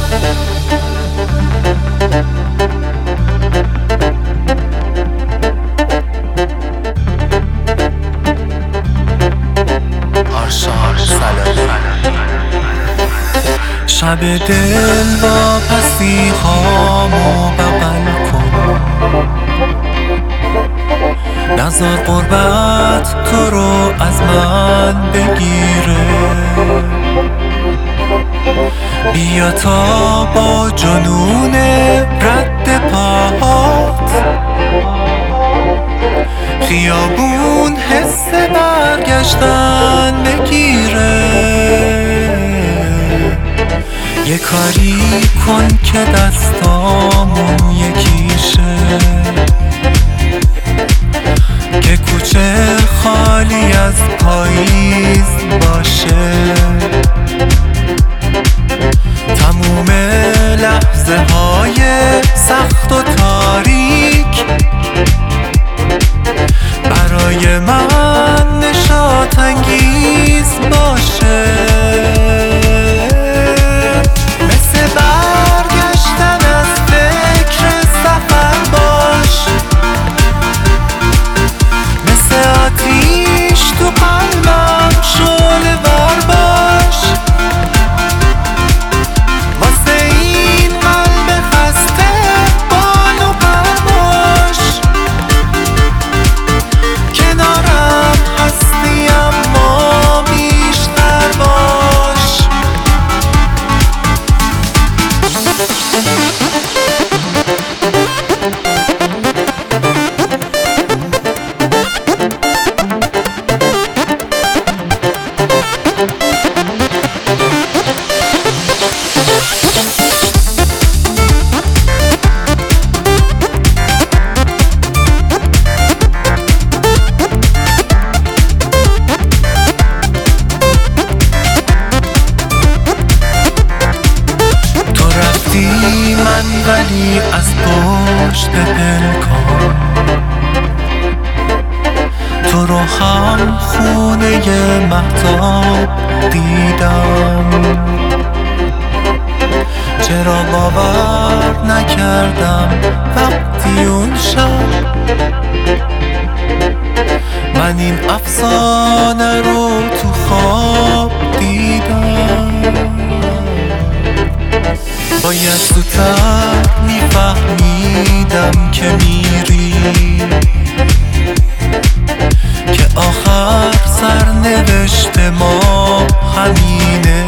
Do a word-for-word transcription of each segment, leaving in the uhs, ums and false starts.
شب دل واپسی هامو بغل کن، نذار غربت تو رو از من بگیره. بیا تا با جنون رد پاهات خیابون حس برگشتن بگیره. یه کاری کن که دستامون یکیشه، که کوچه خالی از پاییز باشه. تموم لحظه های سخت و تاریک برای من نشاط انگیز باشه. من ولی از پشت پلکان تو رو هم خونه مهتاب دیدم. چرا باور نکردم وقتی اون شب من این افسانه رو تو خواب دیدم. باید زودتر میفهمیدم که میری، که آخر سرنوشت ما همینه.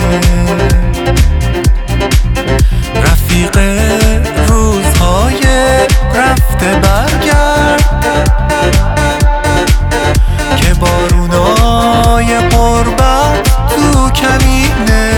رفیق روزهای رفته برگرد، که بارونای غربت تو کمینه.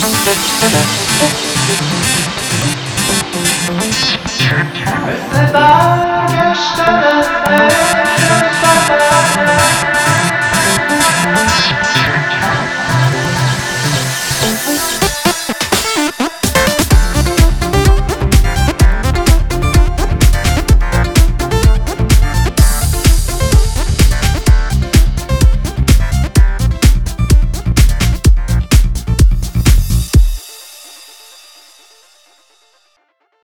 Bye.